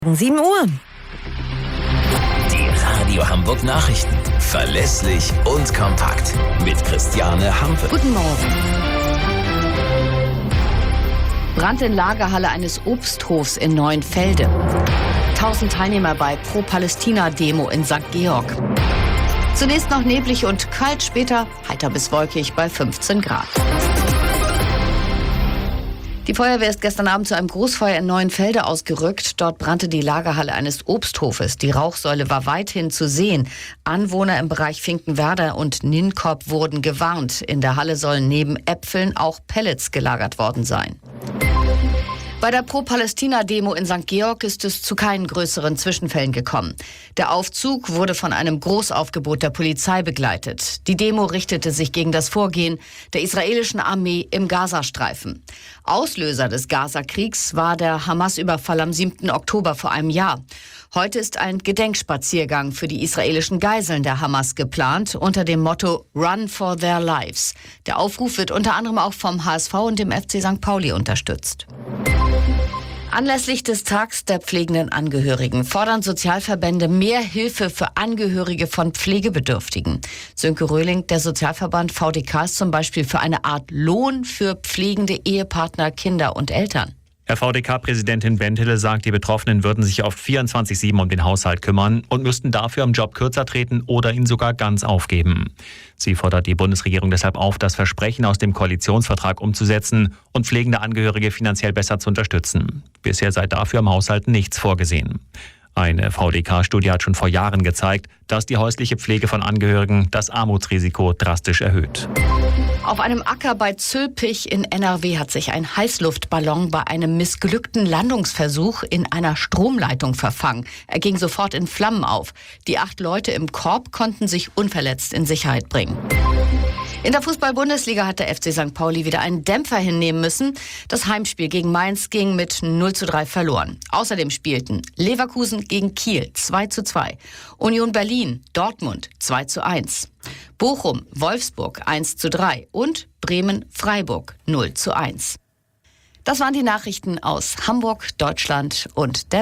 7 Uhr. Die Radio Hamburg Nachrichten. Verlässlich und kompakt. Mit Christiane Hampe. Guten Morgen. Brand in Lagerhalle eines Obsthofs in Neuenfelde. 1000 Teilnehmer bei Pro-Palästina-Demo in St. Georg. Zunächst noch neblig und kalt, später heiter bis wolkig bei 15 Grad. Die Feuerwehr ist gestern Abend zu einem Großfeuer in Neuenfelde ausgerückt. Dort brannte die Lagerhalle eines Obsthofes. Die Rauchsäule war weithin zu sehen. Anwohner im Bereich Finkenwerder und Ninkop wurden gewarnt. In der Halle sollen neben Äpfeln auch Pellets gelagert worden sein. Bei der Pro-Palästina-Demo in St. Georg ist es zu keinen größeren Zwischenfällen gekommen. Der Aufzug wurde von einem Großaufgebot der Polizei begleitet. Die Demo richtete sich gegen das Vorgehen der israelischen Armee im Gazastreifen. Auslöser des Gaza-Kriegs war der Hamas-Überfall am 7. Oktober vor einem Jahr. Heute ist ein Gedenkspaziergang für die israelischen Geiseln der Hamas geplant, unter dem Motto Run for their lives. Der Aufruf wird unter anderem auch vom HSV und dem FC St. Pauli unterstützt. Anlässlich des Tags der pflegenden Angehörigen fordern Sozialverbände mehr Hilfe für Angehörige von Pflegebedürftigen. Sönke Röhling, der Sozialverband VDK, ist zum Beispiel für eine Art Lohn für pflegende Ehepartner, Kinder und Eltern. Herr VDK-Präsidentin Bentele sagt, die Betroffenen würden sich oft 24/7 um den Haushalt kümmern und müssten dafür im Job kürzer treten oder ihn sogar ganz aufgeben. Sie fordert die Bundesregierung deshalb auf, das Versprechen aus dem Koalitionsvertrag umzusetzen und pflegende Angehörige finanziell besser zu unterstützen. Bisher sei dafür im Haushalt nichts vorgesehen. Eine VDK-Studie hat schon vor Jahren gezeigt, dass die häusliche Pflege von Angehörigen das Armutsrisiko drastisch erhöht. Auf einem Acker bei Zülpich in NRW hat sich ein Heißluftballon bei einem missglückten Landungsversuch in einer Stromleitung verfangen. Er ging sofort in Flammen auf. Die 8 Leute im Korb konnten sich unverletzt in Sicherheit bringen. In der Fußball-Bundesliga hat der FC St. Pauli wieder einen Dämpfer hinnehmen müssen. Das Heimspiel gegen Mainz ging mit 0:3 verloren. Außerdem spielten Leverkusen gegen Kiel 2:2, Union Berlin, Dortmund 2:1, Bochum, Wolfsburg 1:3 und Bremen, Freiburg 0:1. Das waren die Nachrichten aus Hamburg, Deutschland und der